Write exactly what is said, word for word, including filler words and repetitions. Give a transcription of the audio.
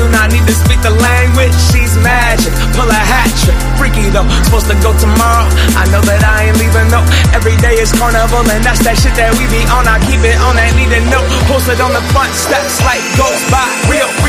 do not need to speak the language. She's magic, pull a hat trick, freaky though. Supposed to go tomorrow, I know that I ain't leaving though. Every day is carnival and that's that shit that we be on. I keep it on that need to know. Posted on the front steps like Ghost by real.